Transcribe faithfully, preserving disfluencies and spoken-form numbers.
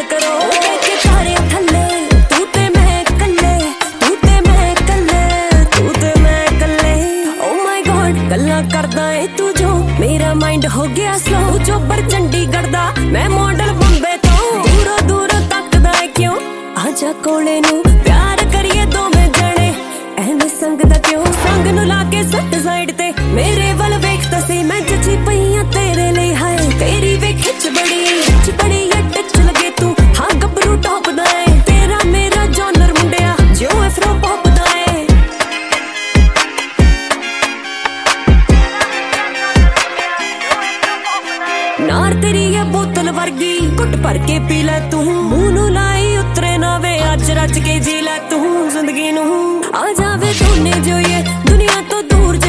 करो के तारे थल्ले तू ते मैं कल्ले तू ते मैं कल्ले तू ते मैं कल्ले ओ माय गॉड गल्ला करदा है तू जो मेरा माइंड हो गया स्लो चोपर चंडीगढ़ दा मैं मॉडल बॉम्बे तो दूरों दूरों तकदा है क्यों आजा कोले नू प्यार करिए दो में जने एवें संग दा क्यों संग नू लाके सट साइड ते मेरे वल वेख तसी मैं जची पईयां तेरे लिए हाय तेरी वे खिच बड़ी खिच बड़ी टच लगे तू हाँ गबरू टॉप दा है तेरा मेरा जॉनर मुंडिया जो एफ्रो पॉप दा है नार तेरी ये बोतल वर्गी घुट भर के पी ले तू मुंह नू लाई उतरे ना वे अज रच के जी ले तू जिंदगी नू आ जावे दोने जो ये दुनिया तो दूर